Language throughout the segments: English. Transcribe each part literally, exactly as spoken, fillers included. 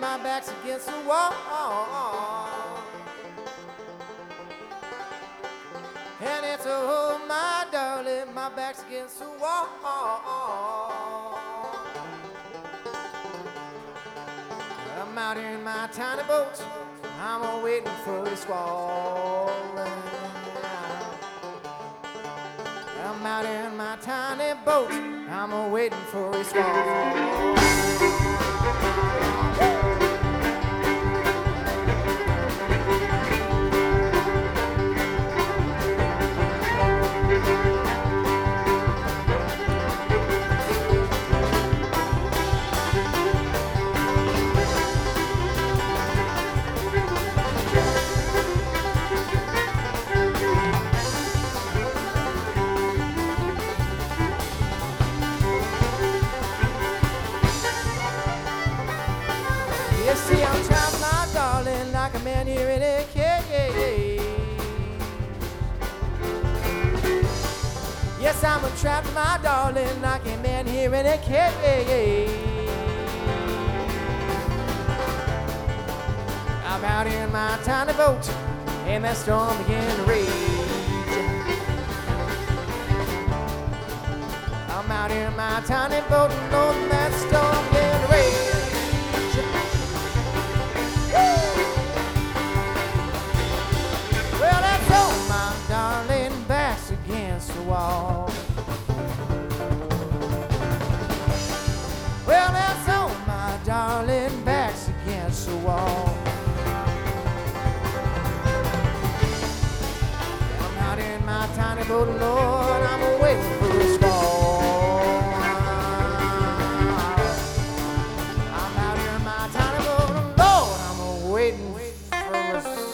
my back's against the wall. And it's oh my darling, my back's against the wall. I'm out here in my tiny boat, I'm a waiting for the squall. I'm out here in my tiny boat, I'm a waiting for a squall. You see, I'm trapped, my darling, like a man here in a cage. Yes, I'm trapped, my darling, like a man here in a cage. I'm out here in my tiny boat, and that storm began to rage. I'm out here in my tiny boat, and oh, that storm began to rage. Well, that's all, my darling, back's against the wall. Well, that's all, my darling, back's against the wall. I'm out in my tiny boat, Lord, I'm waiting for a squall. I'm out here in my tiny boat, Lord, I'm waiting for a squall.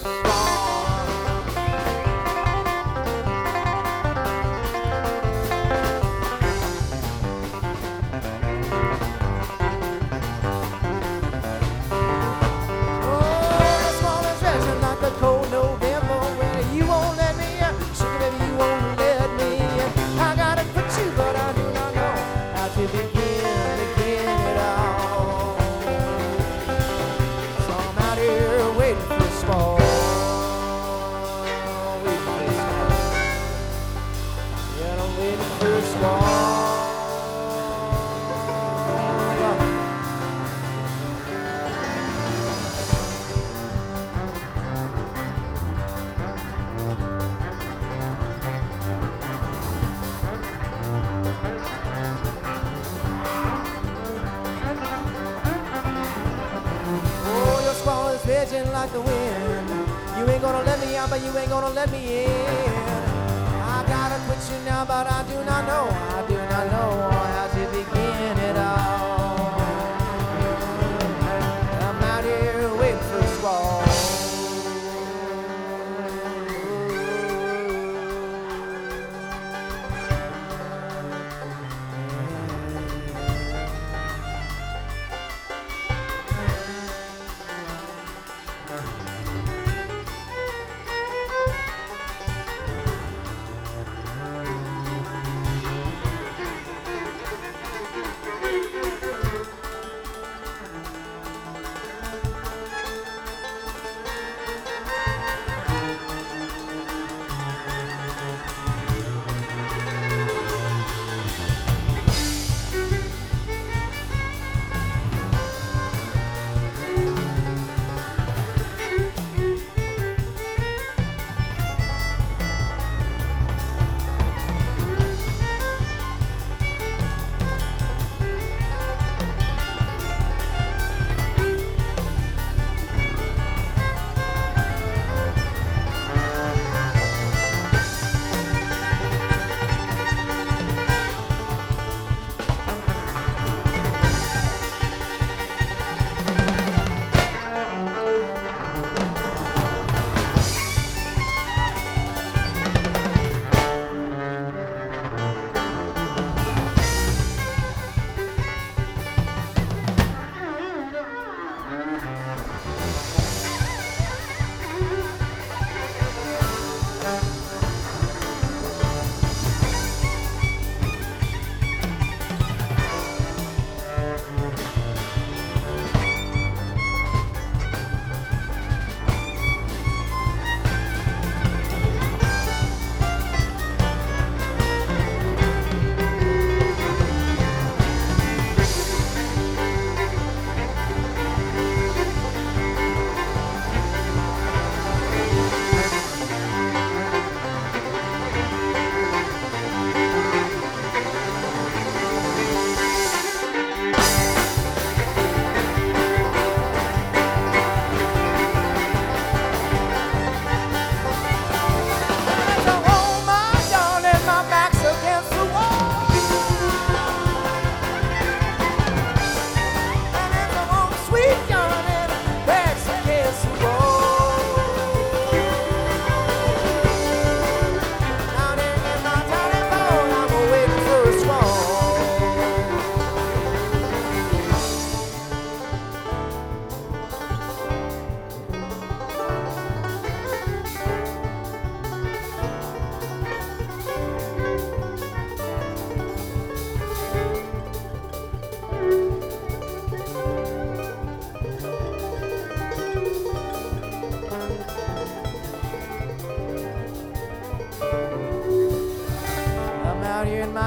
Cold November, well, you won't let me in. Sugar baby, you won't let me in. I gotta put you, but I do not know how to begin to get it all. So I'm out here waiting for a squall. Waiting for a squall. Yeah, I'm waiting for a squall. Raging like the wind. You ain't gonna let me out, but you ain't gonna let me in. I gotta quit you now, but I do not know, I do not know how to begin it all. I'm out here waiting for a squall.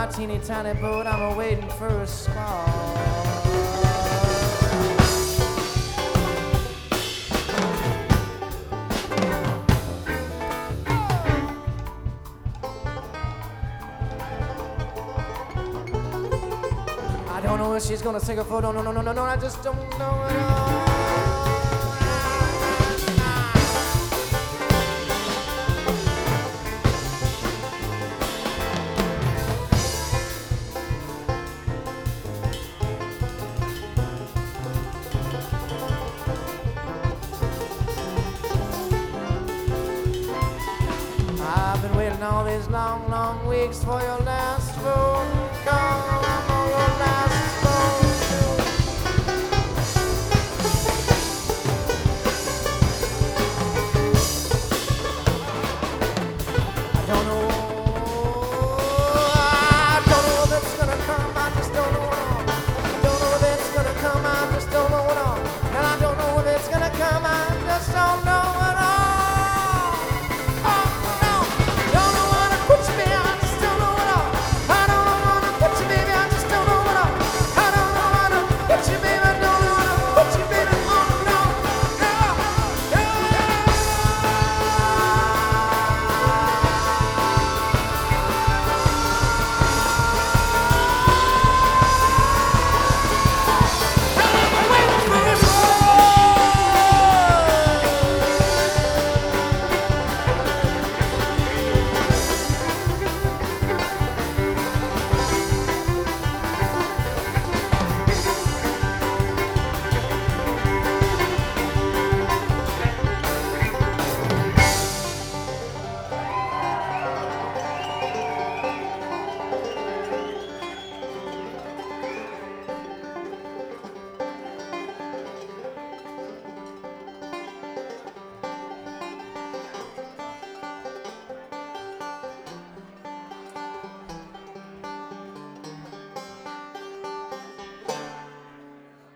my teeny tiny boat, I'm waiting for a squall. I don't know where she's gonna sink her foot. No, no, no, no, no, no, I just don't know at all. I've been waiting all these long, long weeks for your last phone.